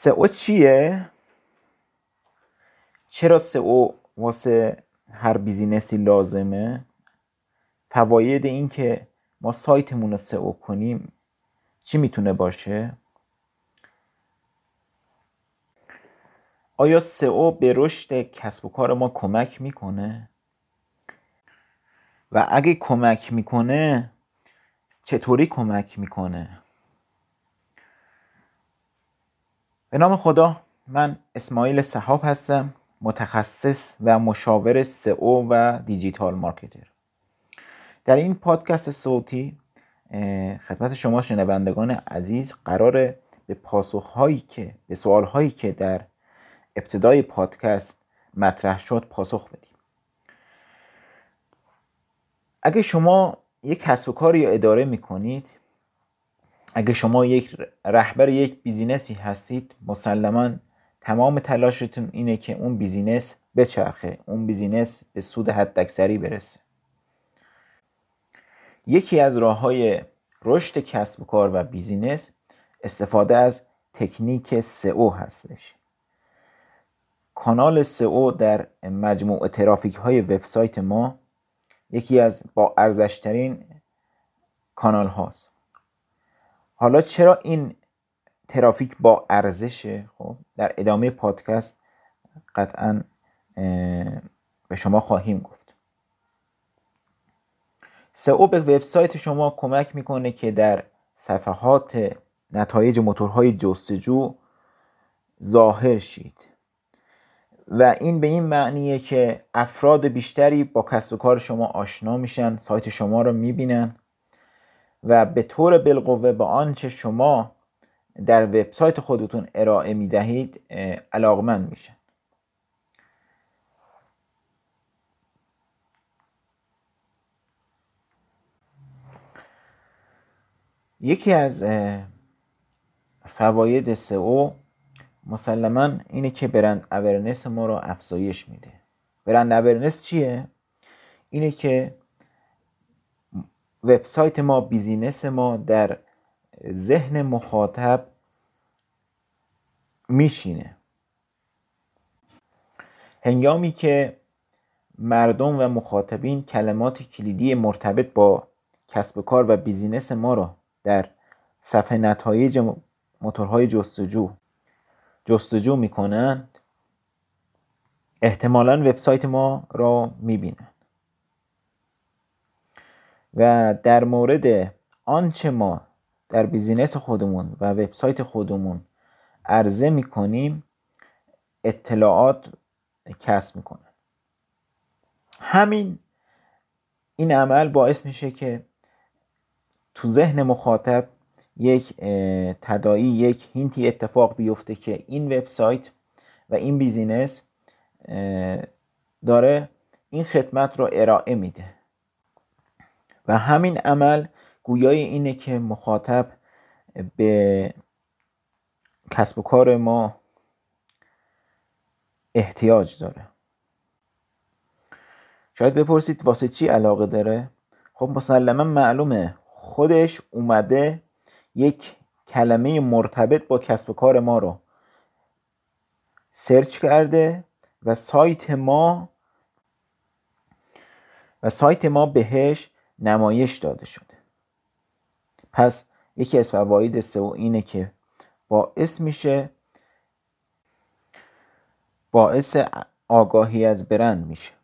سئو چیه؟ چرا سئو واسه هر بیزینسی لازمه؟ فواید این که ما سایتمون رو سئو کنیم چی میتونه باشه؟ آیا سئو به رشد کسب و کار ما کمک میکنه؟ و اگه کمک میکنه چطوری کمک میکنه؟ به نام خدا، من اسماعیل سحاب هستم، متخصص و مشاور سئو و دیجیتال مارکتر. در این پادکست صوتی خدمت شما شنوندگان عزیز قراره به سوالهایی که در ابتدای پادکست مطرح شد پاسخ بدیم. اگه شما یک کسب و کاری یا اداره میکنید، اگه شما یک رهبر یک بیزینسی هستید، مسلماً تمام تلاشتون اینه که اون بیزینس بچرخه، اون بیزینس به سود حداکثری برسه. یکی از راه‌های رشد کسب و کار و بیزینس استفاده از تکنیک سئو هستش. کانال سئو در مجموع ترافیک های وبسایت ما یکی از با ارزش‌ترین کانال هاست. حالا چرا این ترافیک با ارزشه؟ خب در ادامه پادکست قطعاً به شما خواهیم گفت. سئو به وبسایت شما کمک میکنه که در صفحات نتایج موتورهای جستجو ظاهر شید و این به این معنیه که افراد بیشتری با کسب و کار شما آشنا میشن، سایت شما رو میبینن و به طور بالقوه با آنچه شما در وبسایت خودتون ارائه میدهید علاقمند میشن. یکی از فواید سئو مسلماً اینه که برند اورنس ما رو افزایش میده. برند اورنس چیه؟ اینه که وبسایت ما، بیزینس ما در ذهن مخاطب میشینه. هنگامی که مردم و مخاطبین کلمات کلیدی مرتبط با کسب و کار و بیزینس ما رو در صفحه نتایج موتورهای جستجو میکنند، احتمالاً وبسایت ما را میبینن و در مورد آنچه ما در بیزینس خودمون و وبسایت خودمون عرضه میکنیم اطلاعات کسب میکنن. این عمل باعث میشه که تو ذهن مخاطب یک تداعی، یک هینتی اتفاق بیفته که این وبسایت و این بیزینس داره این خدمت رو ارائه میده و همین عمل گویای اینه که مخاطب به کسب و کار ما احتیاج داره. شاید بپرسید واسه چی علاقه داره؟ خب مسلما معلومه، خودش اومده یک کلمه مرتبط با کسب و کار ما رو سرچ کرده و سایت ما بهش نمایش داده شده. پس یکی از فواید سئو اینه که باعث آگاهی از برند میشه.